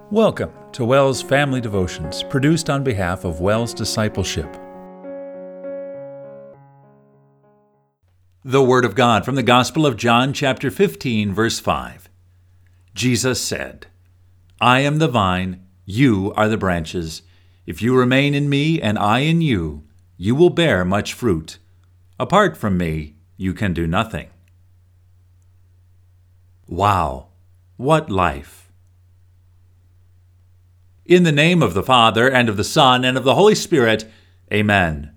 Welcome to WELS Family Devotions, produced on behalf of WELS Discipleship. The Word of God from the Gospel of John, chapter 15, verse 5. Jesus said, "I am the vine, you are the branches. If you remain in me and I in you, you will bear much fruit. Apart from me, you can do nothing." Wow, what life! In the name of the Father, and of the Son, and of the Holy Spirit, Amen.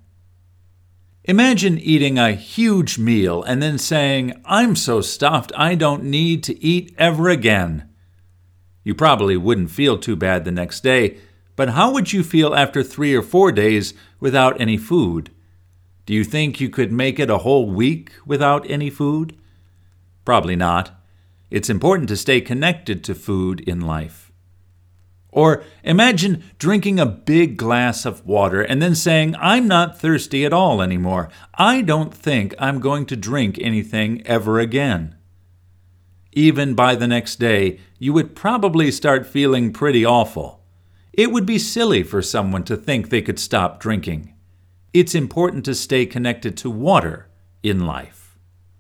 Imagine eating a huge meal and then saying, "I'm so stuffed I don't need to eat ever again." You probably wouldn't feel too bad the next day, but how would you feel after 3 or 4 days without any food? Do you think you could make it a whole week without any food? Probably not. It's important to stay connected to food in life. Or imagine drinking a big glass of water and then saying, "I'm not thirsty at all anymore. I don't think I'm going to drink anything ever again." Even by the next day, you would probably start feeling pretty awful. It would be silly for someone to think they could stop drinking. It's important to stay connected to water in life.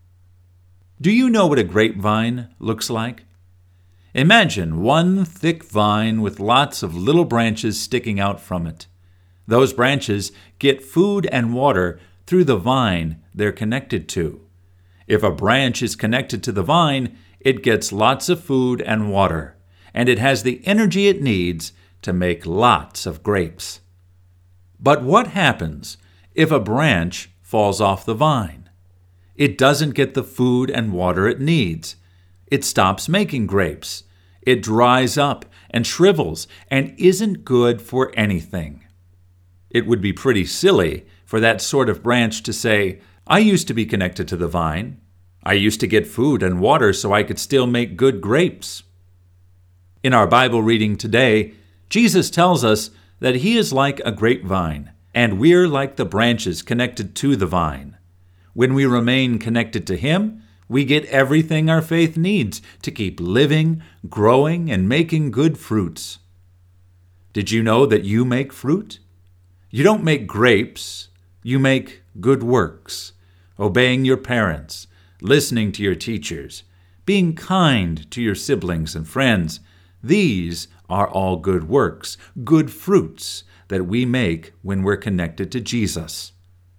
Do you know what a grapevine looks like? Imagine one thick vine with lots of little branches sticking out from it. Those branches get food and water through the vine they're connected to. If a branch is connected to the vine, it gets lots of food and water, and it has the energy it needs to make lots of grapes. But what happens if a branch falls off the vine? It doesn't get the food and water it needs. It stops making grapes. It dries up and shrivels and isn't good for anything. It would be pretty silly for that sort of branch to say, "I used to be connected to the vine. I used to get food and water so I could still make good grapes." In our Bible reading today, Jesus tells us that He is like a grapevine, and we're like the branches connected to the vine. When we remain connected to Him, we get everything our faith needs to keep living, growing, and making good fruits. Did you know that you make fruit? You don't make grapes, you make good works, obeying your parents, listening to your teachers, being kind to your siblings and friends. These are all good works, good fruits that we make when we're connected to Jesus.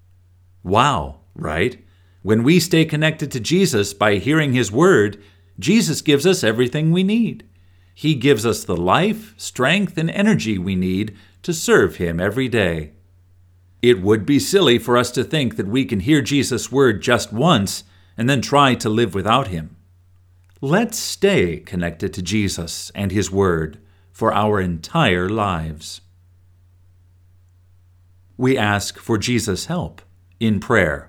Wow, right? When we stay connected to Jesus by hearing His Word, Jesus gives us everything we need. He gives us the life, strength, and energy we need to serve Him every day. It would be silly for us to think that we can hear Jesus' Word just once and then try to live without Him. Let's stay connected to Jesus and His Word for our entire lives. We ask for Jesus' help in prayer.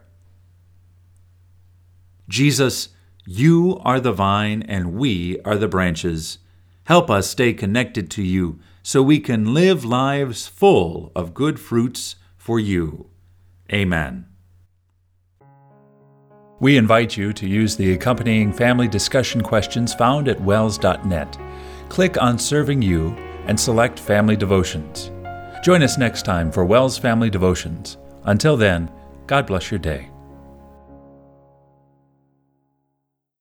Jesus, you are the vine and we are the branches. Help us stay connected to you so we can live lives full of good fruits for you. Amen. We invite you to use the accompanying family discussion questions found at wels.net. Click on Serving You and select Family Devotions. Join us next time for WELS Family Devotions. Until then, God bless your day.